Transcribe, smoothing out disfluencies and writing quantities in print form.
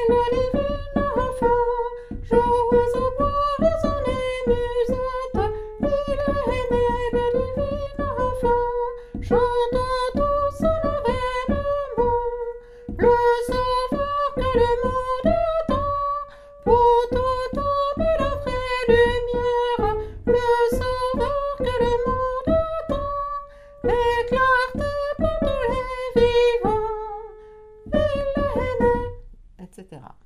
le divin enfant joue au bois de son musette. Il est né le divin enfant, chantant tous solennellement le sauveur que le monde attend. Pour tout homme et la vraie lumière, le sauveur que le monde attend. Et clarté pour tous les vivants, il est né, etc.